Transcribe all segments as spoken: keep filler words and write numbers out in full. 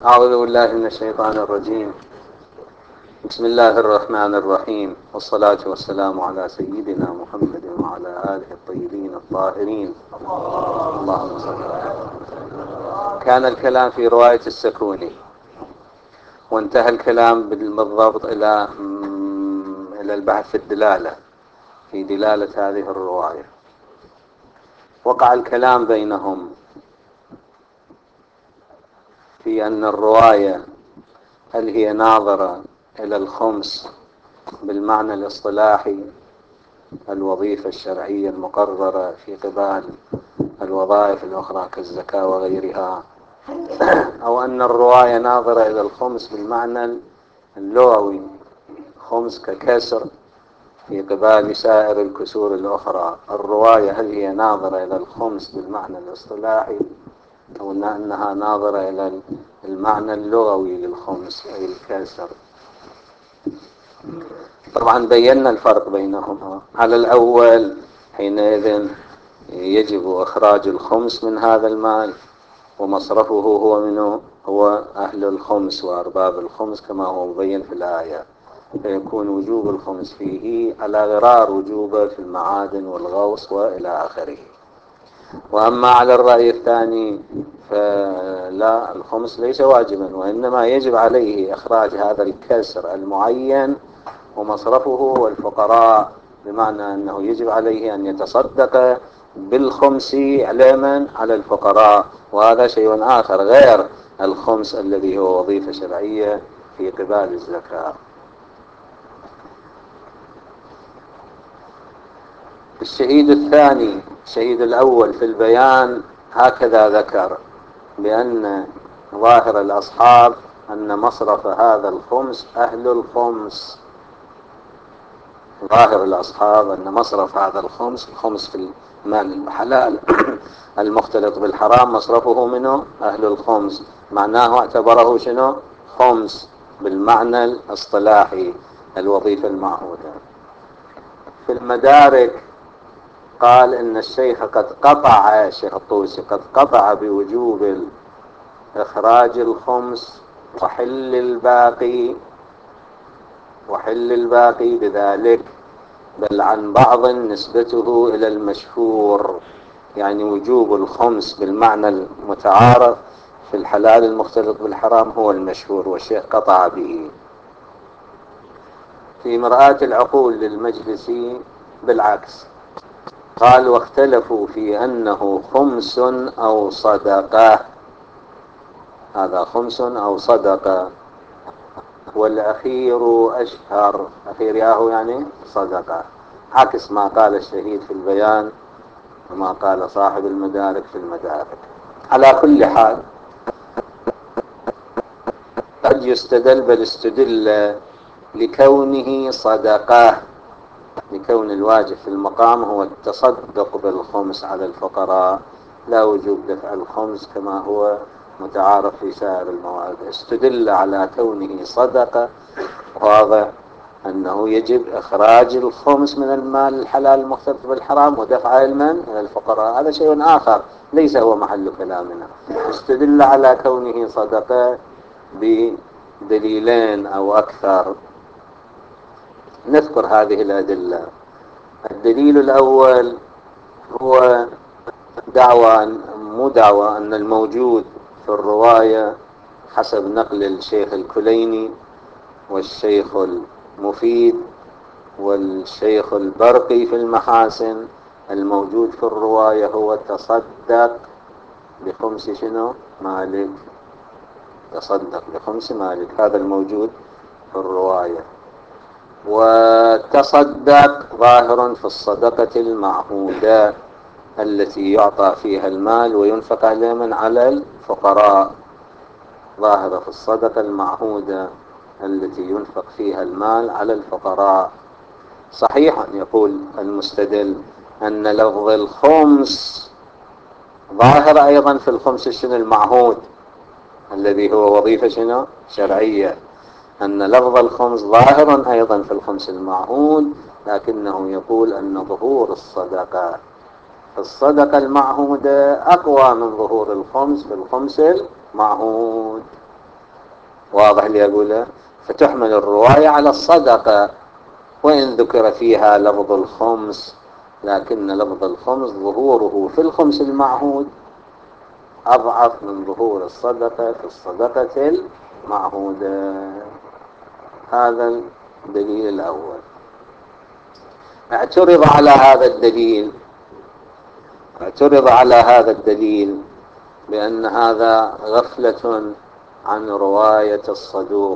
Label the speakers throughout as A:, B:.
A: أعوذ بالله من الشيطان الرجيم. بسم الله الرحمن الرحيم، والصلاة والسلام على سيدنا محمد وعلى آله الطيبين الطاهرين. اللهم صل على محمد. كان الكلام في رواية السكوني، وانتهى الكلام بالضبط إلى إلى البحث في الدلالة، في دلالة هذه الرواية. وقع الكلام بينهم في أن الرواية هل هي ناظرة إلى الخمس بالمعنى الاصطلاحي، الوظيفة الشرعية المقررة في قبال الوظائف الأخرى كالزكاة وغيرها، أو أن الرواية ناظرة إلى الخمس بالمعنى اللغوي، خمس ككسر في قبال سائر الكسور الأخرى. الرواية هل هي ناظرة إلى الخمس بالمعنى الاصطلاحي، أو أنها ناظرة إلى المعنى اللغوي للخمس أي الكسر؟ طبعا بينا الفرق بينهما. على الأول حينئذ يجب إخراج الخمس من هذا المال، ومصرفه هو منه هو أهل الخمس وأرباب الخمس كما هو مبين في الآية، فيكون وجوب الخمس فيه على غرار وجوبه في المعادن والغوص وإلى آخره. وأما على الرأي الثاني فلا، الخمس ليس واجبا، وإنما يجب عليه إخراج هذا الكسر المعين، ومصرفه هو الفقراء، بمعنى أنه يجب عليه أن يتصدق بالخمس علما على الفقراء، وهذا شيء آخر غير الخمس الذي هو وظيفة شرعية في قبال الزكاة. الشهيد الثاني، الشهيد الأول في البيان هكذا ذكر بأن ظاهر الأصحاب أن مصرف هذا الخمس أهل الخمس. ظاهر الأصحاب أن مصرف هذا الخمس، الخمس في المال الحلال المختلط بالحرام، مصرفه منه أهل الخمس، معناه اعتبره شنو؟ خمس بالمعنى الاصطلاحي، الوظيفة المعهودة. في المدارك قال إن الشيخ قد قطع، الشيخ الطوسي قد قطع بوجوب إخراج الخمس وحل الباقي، وحل الباقي بذلك، بل عن بعض نسبته إلى المشهور، يعني وجوب الخمس بالمعنى المتعارف في الحلال المختلط بالحرام هو المشهور، والشيخ قطع به. في مرآة العقول للمجلسي بالعكس، قال واختلفوا في أنه خمس أو صدقة، هذا خمس أو صدقة، والأخير أشهر، أخير ياهو يعني صدقة، عكس ما قال الشهيد في البيان وما قال صاحب المدارك في المدارك. على كل حال قد يستدل، بل استدل لكونه صدقة، لكون الواجب في المقام هو التصدق بالخمس على الفقراء، لا وجوب دفع الخمس كما هو متعارف في سائر المواد. استدل على كونه صدقة، واضح أنه يجب إخراج الخمس من المال الحلال المختلط بالحرام ودفعه المن إلى الفقراء، هذا شيء آخر ليس هو محل كلامنا. استدل على كونه صدقة بدليلين أو أكثر، نذكر هذه الأدلة. الدليل الأول هو دعوى، مو دعوى، أن الموجود في الرواية حسب نقل الشيخ الكليني والشيخ المفيد والشيخ البرقي في المحاسن، الموجود في الرواية هو تصدق بخمس شنو؟ مالك، تصدق بخمس مالك، هذا الموجود في الرواية. وتصدق ظاهر في الصدقة المعهودة التي يعطى فيها المال وينفق عليه من على الفقراء، ظاهرة في الصدقة المعهودة التي ينفق فيها المال على الفقراء. صحيح يقول المستدل أن لفظ الخمس ظاهر أيضا في الخمس الشنو المعهود الذي هو وظيفة شنو شرعية، أن لفظ الخمس ظاهر أيضا في الخمس المعهود، لكنه يقول أن ظهور الصدقة في الصدقة المعهودة أقوى من ظهور الخمس في الخمس المعهود. واضح اللي أقوله؟ فتحمل الرواية على الصدقة وإن ذكر فيها لفظ الخمس، لكن لفظ الخمس ظهوره في الخمس المعهود أضعف من ظهور الصدقة في الصدقة المعهودة. هذا الدليل الأول. اعترض على هذا الدليل اعترض على هذا الدليل بأن هذا غفلة عن رواية الصدوق.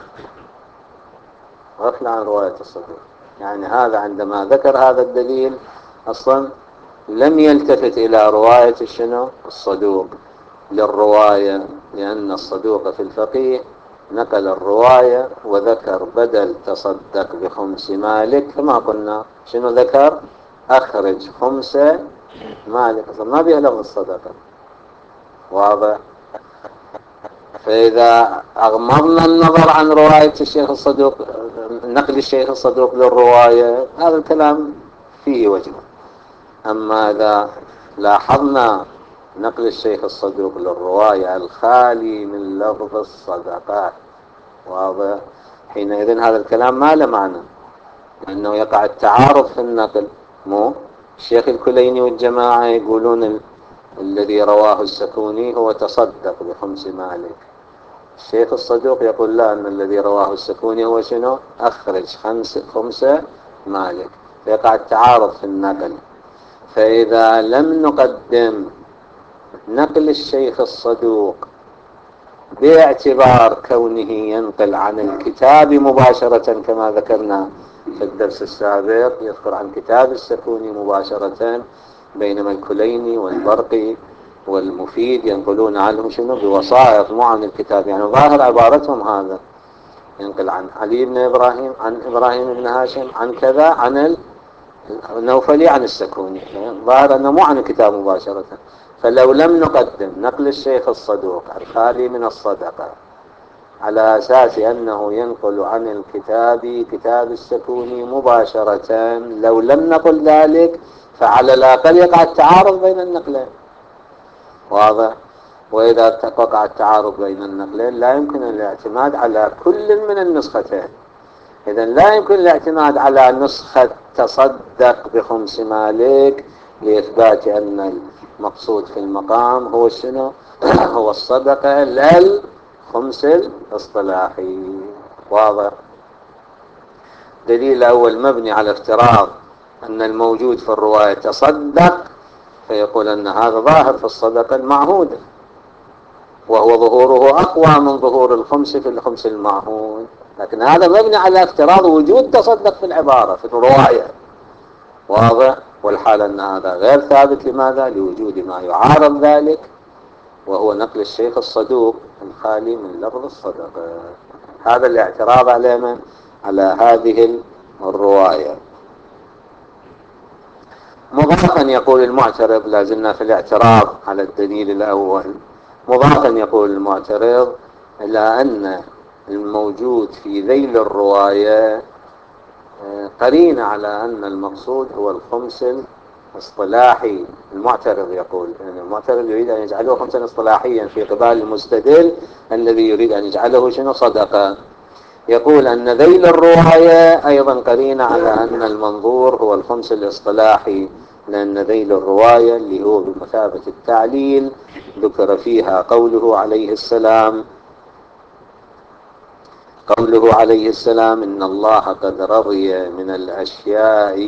A: غفلة عن رواية الصدوق، يعني هذا عندما ذكر هذا الدليل أصلا لم يلتفت إلى رواية شنو الصدوق للرواية، لأن الصدوق في الفقيه نقل الرواية وذكر بدل تصدق بخمس مالك، كما قلنا شنو ذكر؟ أخرج خمس مالك، أصلا ما بيه لفظ الصدقة. واضح؟ فإذا أغمضنا النظر عن رواية الشيخ الصدوق، نقل الشيخ الصدوق للرواية، هذا الكلام فيه وجه. أما إذا لاحظنا نقل الشيخ الصدوق للرواية الخالي من لفظ الصدقات، واضح؟ حينئذ هذا الكلام ما له معنى، لأنه يقع التعارض في النقل. مو الشيخ الكليني والجماعة يقولون ال... الذي رواه السكوني هو تصدق بخمس مالك، الشيخ الصدوق يقول لا، أن الذي رواه السكوني هو شنو؟ أخرج خمس خمسة مالك، فيقع التعارض في النقل. فإذا لم نقدم نقل الشيخ الصدوق باعتبار كونه ينقل عن الكتاب مباشرة كما ذكرنا في الدرس السابق، يذكر عن كتاب السكوني مباشرة، بينما الكليني والبرقي والمفيد ينقلون عنه شنو؟ بوسائط مو عن الكتاب. يعني ظاهر عبارتهم هذا، ينقل عن علي بن إبراهيم عن إبراهيم بن هاشم عن كذا عن النوفلي عن السكوني، ظاهر أنه مو عن الكتاب مباشرة. فلو لم نقدم نقل الشيخ الصدوق الخالي من الصدقة على أساس أنه ينقل عن الكتاب كتاب السكوني مباشرة، لو لم نقل ذلك فعلى الأقل يقع التعارض بين النقلين. واضح؟ وإذا وقع التعارض بين النقلين لا يمكن الاعتماد على كل من النسختين. إذا لا يمكن الاعتماد على نسخة تصدق بخمس مالك لإثبات أن المقصود في المقام هو شنو؟ هو الصدقة لا الخمس الاصطلاحي. واضح؟ دليل أول مبني على افتراض أن الموجود في الرواية تصدق، فيقول أن هذا ظاهر في الصدقة المعهودة، وهو ظهوره أقوى من ظهور الخمس في الخمس المعهود، لكن هذا مبني على افتراض وجود تصدق في العبارة في الرواية. واضح؟ والحال أن هذا غير ثابت. لماذا؟ لوجود ما يعارض ذلك، وهو نقل الشيخ الصدوق الخالي من لفظ الصدقة. هذا الاعتراض على من؟ على هذه الرواية. مضافا يقول المعترض، لازلنا في الاعتراض على الدليل الأول، مضافا يقول المعترض إلى أن الموجود في ذيل الرواية قرينة على أن المقصود هو الخمس الاصطلاحي. المعترض يقول يعني المعترض يريد أن يجعله خمسا اصطلاحيا في قبال المستدل الذي يريد أن يجعله شنو؟ صدقة. يقول أن ذيل الرواية أيضا قرينة على أن المنظور هو الخمس الاصطلاحي، لأن ذيل الرواية اللي هو بمثابة التعليل ذكر فيها قوله عليه السلام قوله عليه السلام إن الله قد رضي من الأشياء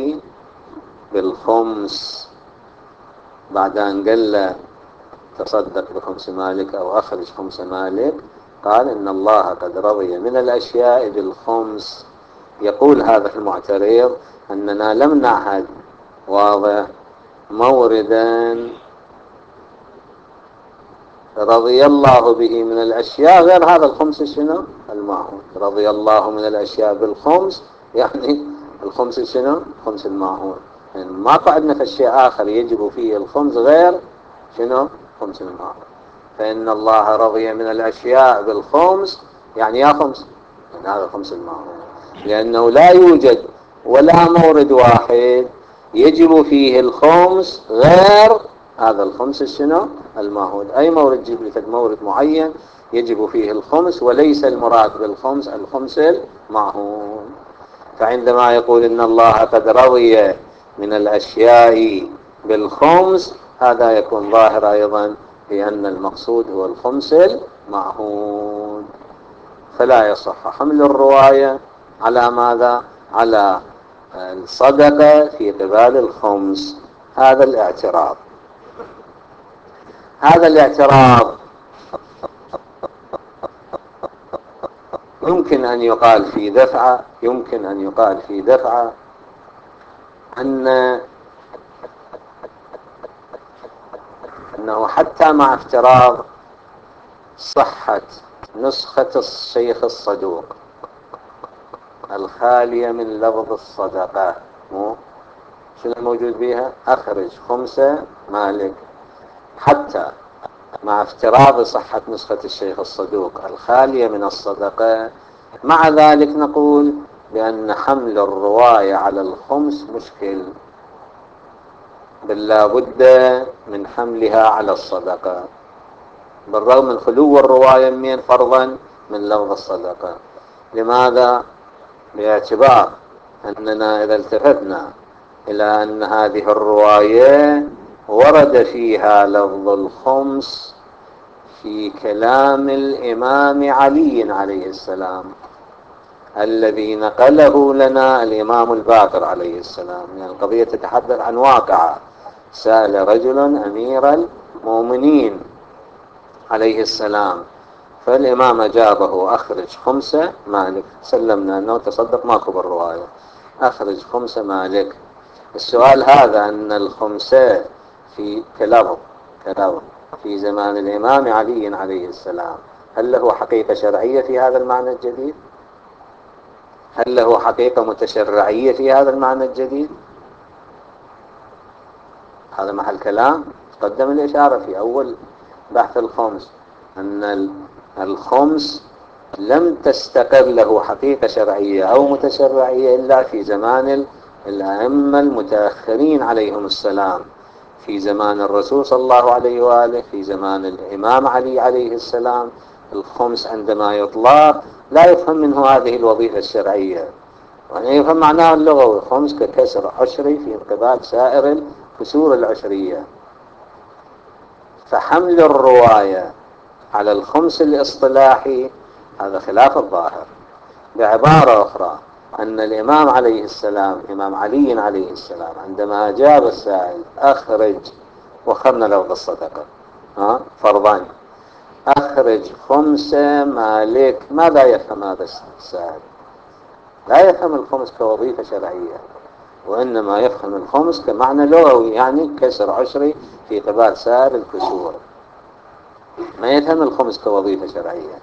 A: بالخمس، بعد أن قال تصدق بخمس مالك أو أخرج خمس مالك، قال إن الله قد رضي من الأشياء بالخمس. يقول هذا المعترض أننا لم نعهد واضح موردا رضي الله به من الأشياء غير هذا الخمس شنو؟ المعهود. رضي الله من الأشياء بالخمس يعني الخمس شنو؟ خمس المعهود. يعني ما قعدنا في الشيء آخر يجب فيه الخمس غير شنو؟ خمس المعهود. فإن الله رضي من الأشياء بالخمس يعني يا خمس، يعني هذا خمس المعهود، لأنه لا يوجد ولا مورد واحد يجب فيه الخمس غير هذا الخمس شنو؟ المعهود. أي مورد جيب لك مورد معين يجب فيه الخمس، وليس المراد بالخمس الخمس المعهود. فعندما يقول إن الله قد رضي من الأشياء بالخمس، هذا يكون ظاهر أيضا بأن المقصود هو الخمس المعهود. فلا يصح حمل الرواية على ماذا؟ على الصدقة في قبال الخمس. هذا الاعتراض. هذا الاعتراض يمكن أن يقال في دفعة يمكن أن يقال في دفعة أن أنه حتى مع افتراض صحة نسخة الشيخ الصدوق الخالية من لفظ الصدقة، مو شنو الموجود بها؟ أخرج خمسة مالك. حتى مع افتراض صحة نسخة الشيخ الصدوق الخالية من الصدقة، مع ذلك نقول بأن حمل الرواية على الخمس مشكل، بل لا بد من حملها على الصدقة، بالرغم من خلو الرواية من فرضا من لفظ الصدقة. لماذا؟ باعتبار أننا إذا التفتنا إلى أن هذه الرواية ورد فيها لفظ الخمس في كلام الإمام علي عليه السلام الذي نقله لنا الإمام الباقر عليه السلام، يعني القضية تتحدث عن واقعة. سأل رجل أمير المؤمنين عليه السلام، فالإمام أجابه أخرج خمسة مالك. سلمنا أنه تصدق ماكو بالرواية، أخرج خمسة مالك. السؤال هذا أن الخمسة في كلام كلام في زمان الإمام علي عليه السلام، هل له حقيقة شرعية في هذا المعنى الجديد؟ هل له حقيقة متشرعية في هذا المعنى الجديد؟ هذا محل كلام. قدم الإشارة في أول بحث الخمس أن الخمس لم تستقر له حقيقة شرعية أو متشرعية إلا في زمان الأئمة المتأخرين عليهم السلام، في زمان الرسول صلى الله عليه وآله، في زمان الإمام علي عليه السلام. الخمس عندما يطلق لا يفهم منه هذه الوظيفة الشرعية، وأن يفهم معناه اللغوي. خمس ككسر عشري في انقبال سائر الكسور العشرية. فحمل الرواية على الخمس الاصطلاحي هذا خلاف الظاهر. بعبارة أخرى، أن الإمام عليه السلام إمام علي عليه السلام عندما أجاب السائل أخرج، وخرنا لفظ الصدقة ها فرضان، أخرج خمسة مالك، ماذا يفهم هذا السائل؟ لا يفهم الخمس كوظيفة شرعية، وإنما يفهم الخمس كمعنى لغوي، يعني كسر عشري في قبال سائر الكسور. ما يفهم الخمس كوظيفة شرعية.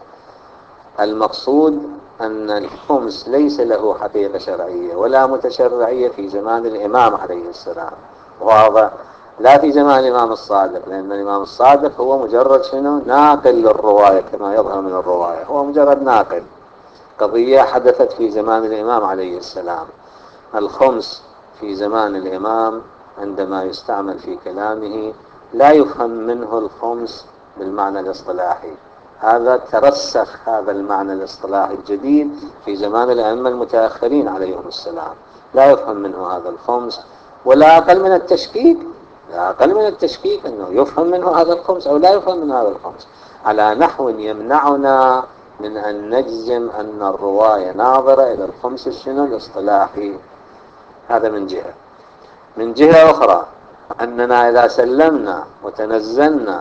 A: المقصود أن الخمس ليس له حقيقة شرعية ولا متشرعية في زمان الإمام عليه السلام، وهذا لا في زمان الإمام الصادق، لأن الإمام الصادق هو مجرد شنو؟ ناقل للرواية، كما يظهر من الرواية هو مجرد ناقل. قضية حدثت في زمان الإمام عليه السلام. الخمس في زمان الإمام عندما يستعمل في كلامه لا يفهم منه الخمس بالمعنى الاصطلاحي. هذا ترسخ هذا المعنى الاصطلاحي الجديد في زمان الأئمة المتأخرين عليهم السلام. لا يفهم منه هذا الخمس، ولا أقل من التشكيك لا أقل من التشكيك أنه يفهم منه هذا الخمس أو لا يفهم منه هذا الخمس، على نحو يمنعنا من أن نجزم أن الرواية ناظرة إلى الخمس الشنو الاصطلاحي. هذا من جهة. من جهة أخرى، أننا إذا سلمنا وتنزلنا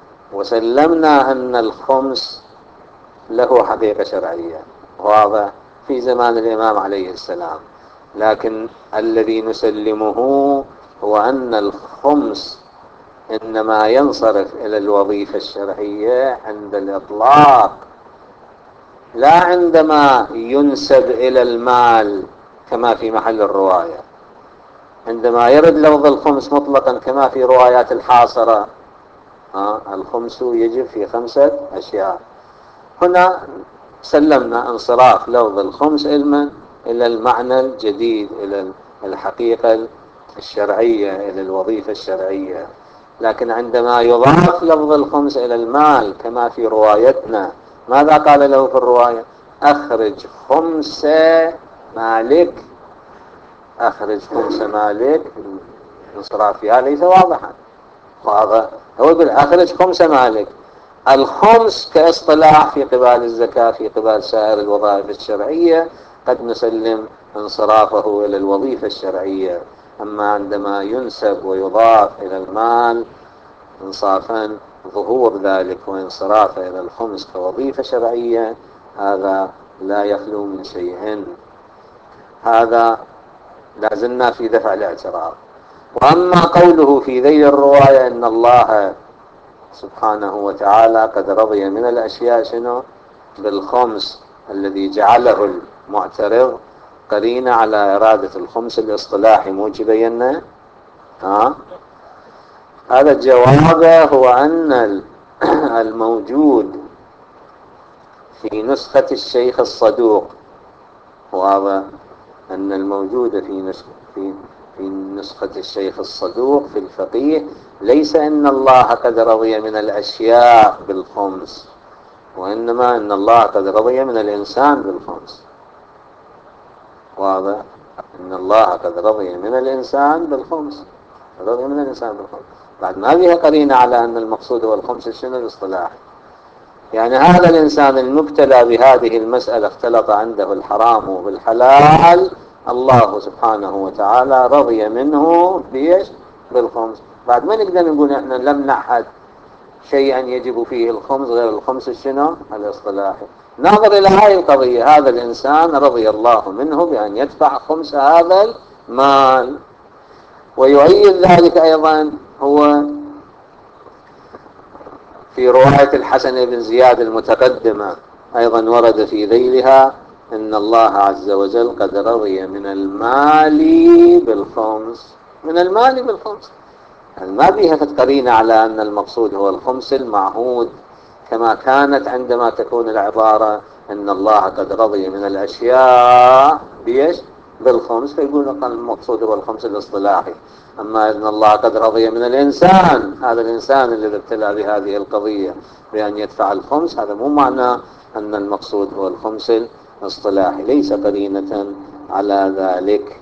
A: وسلمنا أن الخمس له حقيقة شرعية، وهذا في زمان الإمام عليه السلام، لكن الذي نسلمه هو أن الخمس إنما ينصرف إلى الوظيفة الشرعية عند الإطلاق، لا عندما ينسب إلى المال كما في محل الرواية. عندما يرد لفظ الخمس مطلقا كما في روايات الحاصرة، ها الخمس يجب في خمسة أشياء، هنا سلمنا انصراف لفظ الخمس علما إلى المعنى الجديد، إلى الحقيقة الشرعية، إلى الوظيفة الشرعية. لكن عندما يضاف لفظ الخمس إلى المال كما في روايتنا، ماذا قال له في الرواية؟ أخرج خمس مالك، أخرج خمس مالك. الانصراف فيها ليس واضحا. هذا هو يقول أخرج خمس مالك. الخمس كاصطلاح في قبال الزكاة في قبال سائر الوظائف الشرعية قد نسلم انصرافه إلى الوظيفة الشرعية. أما عندما ينسب ويضاف إلى المال انصافا ظهور ذلك وانصرافه إلى الخمس كوظيفة شرعية، هذا لا يخلو من شيء. هذا لازلنا في دفع الاعتراض. وأما قوله في ذيل الرواية إن الله سبحانه وتعالى قد رضي من الأشياء شنو؟ بالخمس الذي جعله المعترض قرينة على إرادة الخمس الاصطلاحي، مو بينا؟ ها؟ هذا الجواب هو أن الموجود في نسخة الشيخ الصدوق، وهذا أن الموجود في نسخة في في نسخة الشيخ الصدوق في الفقيه ليس إن الله قد رضي من الأشياء بالخمس، وإنما إن الله قد رضي من الإنسان بالخمس. واضح؟ إن الله قد رضي من الإنسان بالخمس، رضي من الإنسان بالخمس. بعد ما فيها قرينة على أن المقصود هو الخمس شنو الاصطلاحي. يعني هذا الإنسان المبتلى بهذه المسألة اختلط عنده الحرام بالحلال، الله سبحانه وتعالى رضي منه بيش؟ بالخمس. بعد ما نقدر نقول احنا لم نعهد شيئا يجب فيه الخمس غير الخمس الشنو الاصطلاحي. ناظر إلى هذه القضية، هذا الإنسان رضي الله منه بأن يدفع خمس هذا المال. ويؤيد ذلك أيضا هو في رواية الحسن بن زياد المتقدمة أيضا ورد في ذيلها إن الله عز وجل قد رضي من المال بالخمس، من المال بالخمس. يعني ما بيها قرينة على أن المقصود هو الخمس المعهود كما كانت عندما تكون العبارة إن الله قد رضي من الأشياء بيش؟ بالخمس، فيقول المقصود هو الخمس الاصطلاحي. أما إن الله قد رضي من الإنسان، هذا الإنسان الذي ابتلى بهذه القضية بأن يدفع الخمس، هذا مو معنى أن المقصود هو الخمس الاصطلاحي، ليس قرينة على ذلك.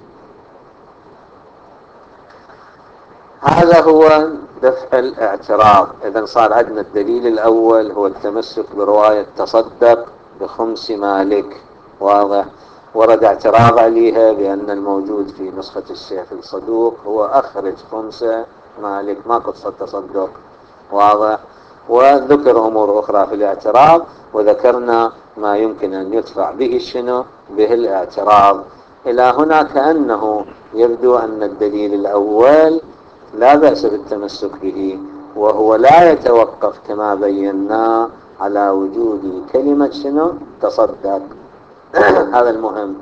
A: هذا هو دفع الاعتراض. إذن صار عندنا الدليل الأول هو التمسك برواية تصدق بخمس مالك، واضح. ورد اعتراض عليها بأن الموجود في نسخة الشيخ الصدوق هو أخرج خمس مالك، ما قد تصدق، واضح. وذكر أمور أخرى في الاعتراض، وذكرنا ما يمكن أن يدفع به الشنو به الاعتراض. إلى هنا كأنه يبدو أن الدليل الأول لا بأس بالتمسك به، وهو لا يتوقف كما بينا على وجود كلمة شنو تصدق. هذا المهم،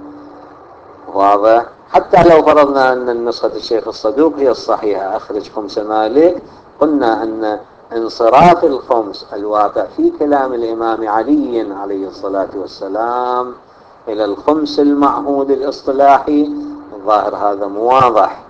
A: واضح. حتى لو فرضنا أن نسخة الشيخ الصدوق هي الصحيحة أخرج خمس مالك، قلنا أن انصراف الخمس الواقع في كلام الإمام علي عليه الصلاة والسلام إلى الخمس المعهود الاصطلاحي، الظاهر هذا مواضح،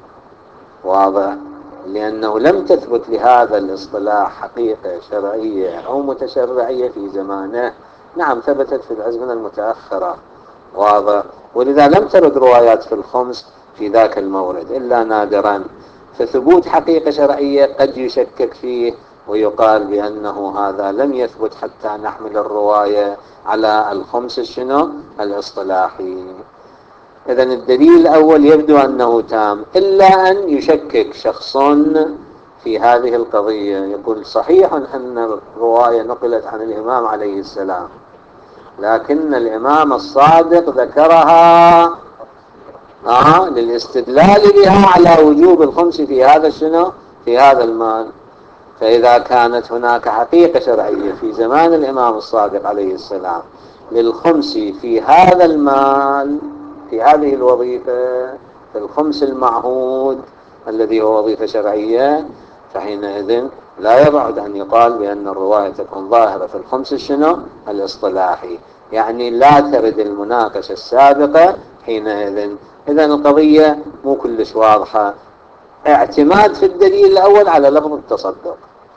A: واضح، لأنه لم تثبت لهذا الاصطلاح حقيقة شرعية أو متشرعية في زمانه. نعم ثبتت في الأزمنة المتأخرة، واضح، ولذا لم ترد روايات في الخمس في ذاك المورد إلا نادرا. فثبوت حقيقة شرعية قد يشكك فيه ويقال بأنه هذا لم يثبت حتى نحمل الرواية على الخمس الشنو الاصطلاحي. إذن الدليل الأول يبدو أنه تام، إلا أن يشكك شخص في هذه القضية، يقول صحيح أن الرواية نقلت عن الإمام عليه السلام، لكن الإمام الصادق ذكرها آه للاستدلال بها على وجوب الخمس في هذا الشنو في هذا المال. فإذا كانت هناك حقيقة شرعية في زمان الإمام الصادق عليه السلام للخمس في هذا المال في هذه الوظيفة في الخمس المعهود الذي هو وظيفة شرعية، فحينئذ لا يبعد أن يقال بأن الرواية تكون ظاهرة في الخمس الشنو الاصطلاحي، يعني لا ترد المناقشة السابقة حينئذ. إذن القضية مو كلش واضحة اعتماد في الدليل الأول على لفظ التصدق.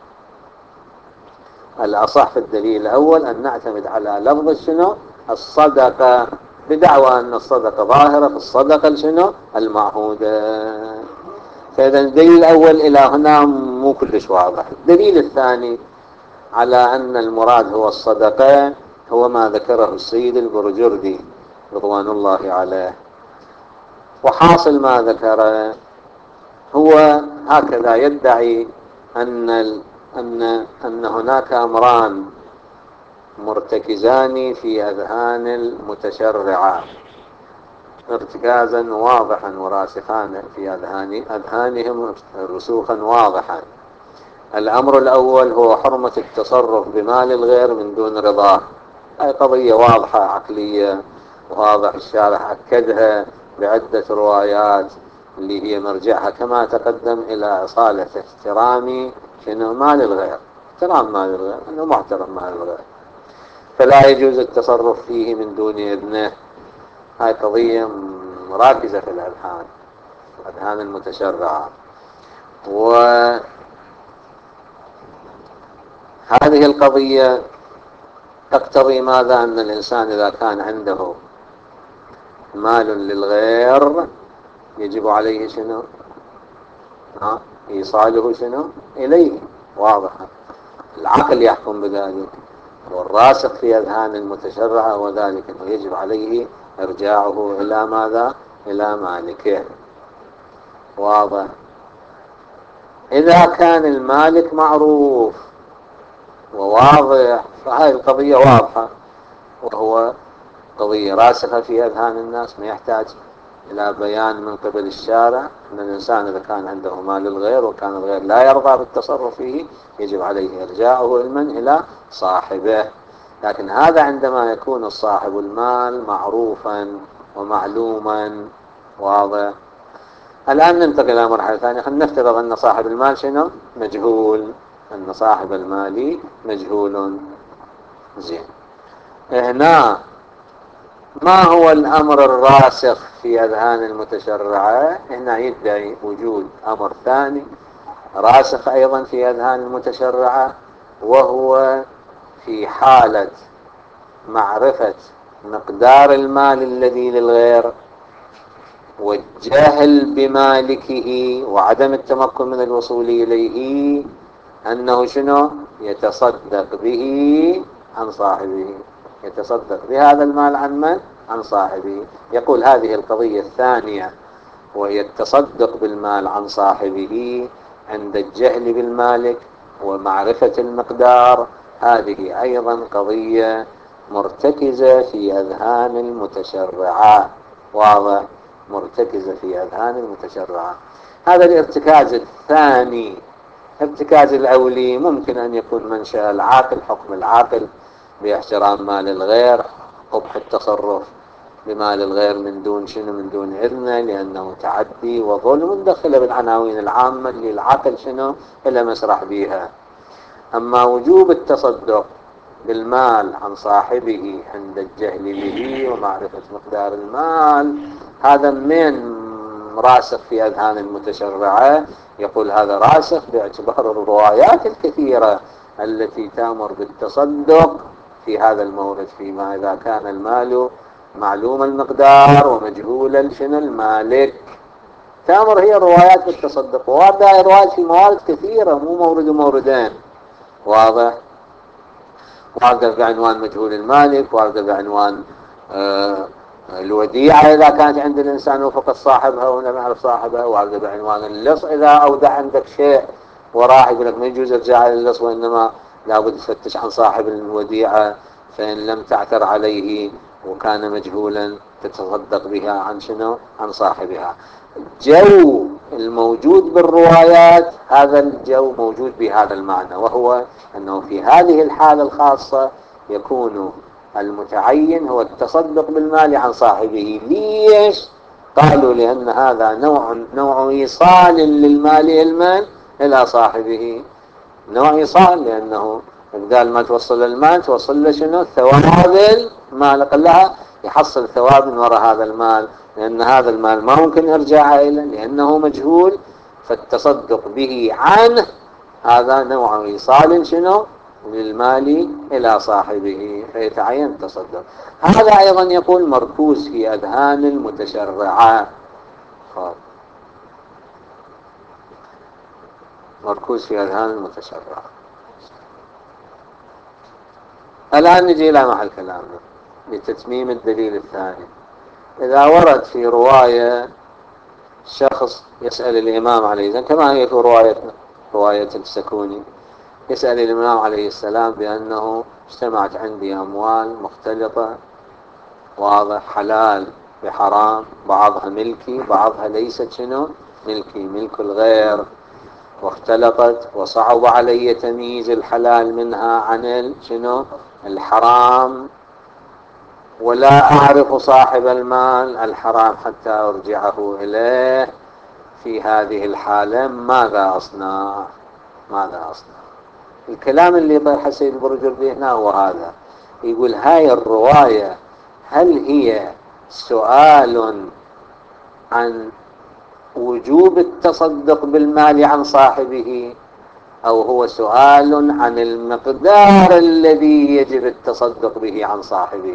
A: الأصح في الدليل الأول أن نعتمد على لفظ شنو الصدقة، بدعوى أن الصدقة ظاهرة في الصدقة شنو المعهودة. فإذا الدليل الأول إلى هنا مو كلش واضح. الدليل الثاني على أن المراد هو الصدقة هو ما ذكره السيد البرجردي رضوان الله عليه. وحاصل ما ذكره هو هكذا يدعي أن أن أن هناك أمران مرتكزان في أذهان المتشرعة ارتكازا واضحا وراسخان في أذهان أذهانهم رسوخا واضحا. الأمر الأول هو حرمة التصرف بمال الغير من دون رضاه. هذه قضية واضحة عقلية، واضح الشارح أكدها بعدة روايات اللي هي مرجعها كما تقدم إلى أصالة احترام شنو مال الغير، احترام مال الغير، أنه محترم مال الغير فلا يجوز التصرف فيه من دون إذنه. هاي قضية راكزة في الأذهان، أذهان المتشرعة. وهذه القضية تقتضي ماذا؟ أن الإنسان إذا كان عنده مال للغير يجب عليه شنو؟ ها؟ إيصاله شنو؟ إليه، واضح. العقل يحكم بذلك، والراسخ في أذهان المتشرعة وذلك أنه يجب عليه إرجاعه إلى ماذا؟ إلى مالكه، واضح. إذا كان المالك معروف وواضح فهذه القضية واضحة، وهو قضية راسخة في أذهان الناس ما يحتاج إلى بيان من قبل الشارع أن الإنسان إذا كان عنده مال الغير وكان الغير لا يرضى بالتصرف فيه يجب عليه إرجاعه علما إلى صاحبه. لكن هذا عندما يكون صاحب المال معروفا ومعلوما، واضح. الآن ننتقل إلى مرحلة ثانية. خلينا نفترض أن صاحب المال شنو؟ مجهول، أن صاحب المال مجهول. زين، هنا ما هو الأمر الراسخ في أذهان المتشرعة؟ هنا يدعي وجود أمر ثاني راسخ أيضا في أذهان المتشرعة، وهو في حالة معرفة مقدار المال الذي للغير والجهل بمالكه وعدم التمكن من الوصول إليه، أنه شنو؟ يتصدق به عن صاحبه، يتصدق بهذا المال عن من؟ عن صاحبه. يقول هذه القضية الثانية وهي التصدق بالمال عن صاحبه عند الجهل بالمالك ومعرفة المقدار، هذه أيضا قضية مرتكزة في أذهان المتشرعة، واضح، مرتكزة في أذهان المتشرعة. هذا الارتكاز الثاني. ارتكاز الأولي ممكن أن يكون منشأ العاقل، حكم العاقل باحترام مال الغير، قبح التصرف بمال الغير من دون شنو؟ من دون إذنه، لأنه تعدي وظلم، مدخلة بالعناوين العامة اللي العقل شنو؟ إلا مسرح بيها. أما وجوب التصدق بالمال عن صاحبه عند الجهل به ومعرفة مقدار المال، هذا من راسخ في أذهان المتشرعة. يقول هذا راسخ باعتبار الروايات الكثيرة التي تأمر بالتصدق في هذا المورد، فيما إذا كان المال معلوم المقدار ومجهول شنو المالك. تأمر هي الروايات بالتصدق، وواردة روايات في موارد كثيرة، مو مورد وموردين، واضح. واردة بعنوان مجهول المالك، واردة بعنوان آه الوديعة إذا كانت عند الإنسان وفقد صاحبها ولم يعرف صاحبها، واردة بعنوان اللص إذا أودع عندك شيء وراح يقول لك ما يجوز ارجع للص، وإنما لابد تفتش عن صاحب الوديعة، فإن لم تعثر عليه وكان مجهولا تتصدق بها عن شنو؟ عن صاحبها. جو الموجود بالروايات هذا الجو موجود بهذا المعنى، وهو أنه في هذه الحالة الخاصة يكون المتعين هو التصدق بالمال عن صاحبه. ليش؟ قالوا لأن هذا نوع نوع إيصال للمال المال إلى صاحبه، نوع إيصال، لأنه بدال ما توصل المال توصل له شنو؟ ثواب المال، قال يحصل ثواب من وراء هذا المال، لأن هذا المال ما ممكن إرجاعه إليه لأنه مجهول، فالتصدق به عنه هذا نوع إيصال شنو للمال إلى صاحبه فيتعين التصدق. هذا أيضا يقول مركوز في أذهان المتشرعة، مركوز في أذهان المتشرعة. الآن نجي إلى محل كلامنا لتتميم الدليل الثاني. إذا ورد في رواية شخص يسأل الإمام عليه السلام كما هي في رواية رواية السكوني، يسأل الإمام عليه السلام بأنه اجتمعت عندي أموال مختلطة واضح حلال بحرام، بعضها ملكي بعضها ليست شنو ملكي ملك الغير، واختلطت وصعب علي تمييز الحلال منها عن شنو الحرام، ولا أعرف صاحب المال الحرام حتى أرجعه إليه. في هذه الحالة ماذا أصنع؟ ماذا أصنع؟ الكلام اللي طرح سيد البرجردي هنا هو هذا، يقول هاي الرواية هل هي سؤال عن وجوب التصدق بالمال عن صاحبه، أو هو سؤال عن المقدار الذي يجب التصدق به عن صاحبه؟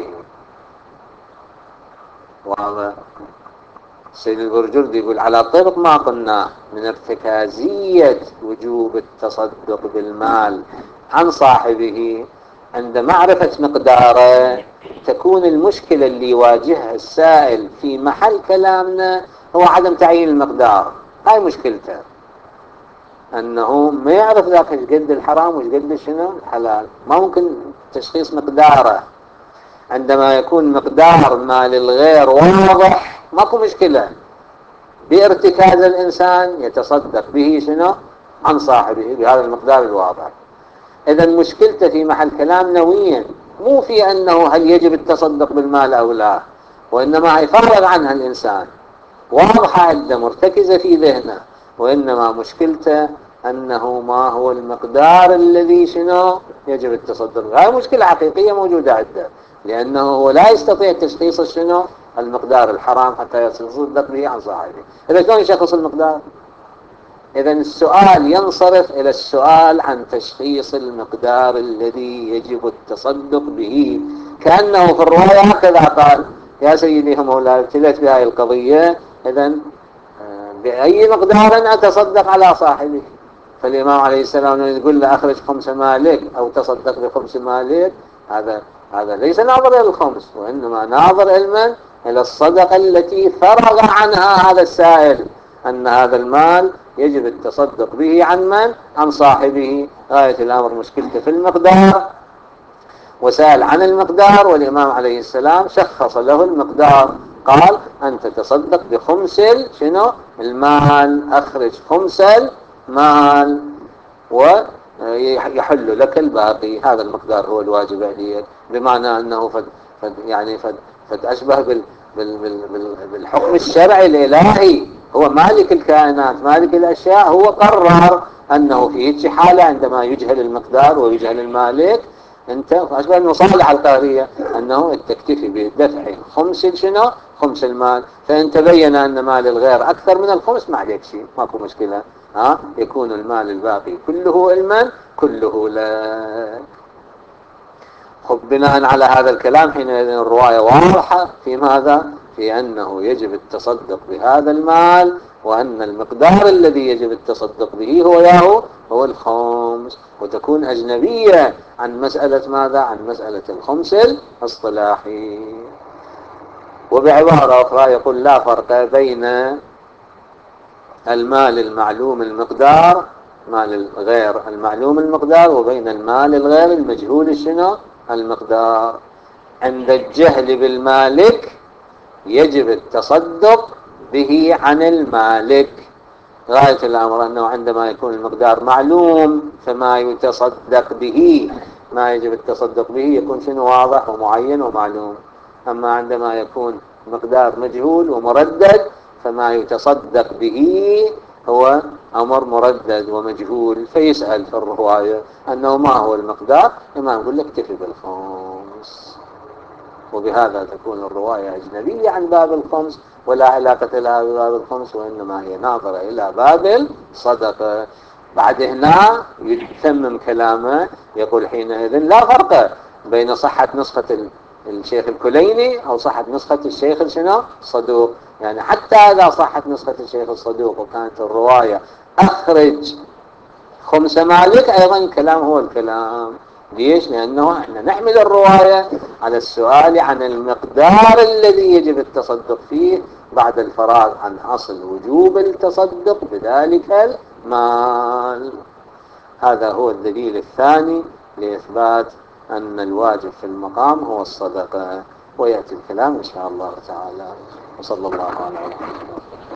A: وهذا سيد البرجردي يقول على طرق ما قلنا من ارتكازية وجوب التصدق بالمال عن صاحبه عند معرفة مقداره تكون المشكلة اللي يواجهها السائل في محل كلامنا هو عدم تعيين المقدار. هاي مشكلته، أنه ما يعرف ذاك ايش قد الحرام وايش قد شنو الحلال، ما ممكن تشخيص مقداره. عندما يكون مقدار مال الغير واضح ماكو مشكلة، بارتكاز الإنسان يتصدق به شنو عن صاحبه بهذا المقدار الواضح. إذا مشكلته في محل كلام نويا، مو في أنه هل يجب التصدق بالمال أو لا، وإنما يفرغ عنها الإنسان واضحة عنده مرتكزة في ذهنه، وإنما مشكلته أنه ما هو المقدار الذي شنو يجب التصدق به. هذه مشكلة حقيقية موجودة عنده، لأنه هو لا يستطيع تشخيص شنو المقدار الحرام حتى يتصدق به عن صاحبه. إذا شلون يشخص المقدار؟ إذا السؤال ينصرف إلى السؤال عن تشخيص المقدار الذي يجب التصدق به، كأنه في الرواية هكذا قال يا سيدي مولاي ابتليت بهذه القضية، إذا بأي مقدار أتصدق على صاحبه؟ فالإمام عليه السلام يقول له أخرج خمس مالك أو تصدق بخمس مالك، هذا هذا ليس ناظر إلى الخمس، وإنما ناظر علما إلى الصدقة التي فرغ عنها هذا السائل، أن هذا المال يجب التصدق به عن من؟ عن صاحبه. غاية الأمر مشكلته في المقدار، وسأل عن المقدار، والإمام عليه السلام شخص له المقدار، قال أنت تصدق بخمس شنو المال، أخرج خمس المال ويحل لك الباقي. هذا المقدار هو الواجب عليك، بمعنى أنه فد فد يعني فد فد أشبه بال بال بال بالحكم الشرعي الإلهي، هو مالك الكائنات مالك الأشياء، هو قرر أنه في هيك حالة عندما يجهل المقدار ويجهل المالك انت اشبه المصالحة القهرية، انه تكتفي بدفع خمس شنو خمس المال، فان تبين ان مال الغير اكثر من الخمس ما عليك شيء، ماكو مشكلة، ها يكون المال الباقي كله علما كله لك. خب بناء على هذا الكلام حينئذ الرواية واضحة في ماذا؟ في أنه يجب التصدق بهذا المال، وأن المقدار الذي يجب التصدق به هو ياهو هو الخمس، وتكون أجنبية عن مسألة ماذا؟ عن مسألة الخمس الاصطلاحي. وبعبارة أخرى يقول لا فرق بين المال المعلوم المقدار مال الغير المعلوم المقدار وبين المال الغير المجهول شنو المقدار. عند الجهل بالمالك يجب التصدق به عن المالك. غاية الأمر أنه عندما يكون المقدار معلوم فما يتصدق به ما يجب التصدق به يكون شنو واضح ومعين ومعلوم. أما عندما يكون مقدار مجهول ومردد فما يتصدق به هو أمر مردد ومجهول، فيسأل في الرواية أنه ما هو المقدار، إما يقول لك اكتفي بالخمس. وبهذا تكون الرواية أجنبية عن باب الخمس ولا علاقة لها بباب الخمس، وإنما هي ناظرة إلى باب الصدقة. بعد هنا يتمم كلامه يقول حينئذ لا فرق بين صحة نسخة الشيخ الكليني أو صحة نسخة الشيخ شنو الصدوق. يعني حتى إذا صحت نسخة الشيخ الصدوق وكانت الرواية أخرج خمس مالك، أيضا الكلام هو الكلام. ليش؟ لأنه احنا نحمل الرواية على السؤال عن المقدار الذي يجب التصدق فيه بعد الفراغ عن أصل وجوب التصدق بذلك المال. هذا هو الدليل الثاني لإثبات أن الواجب في المقام هو الصدقة، ويأتي الكلام إن شاء الله تعالى. وصلى الله على محمد.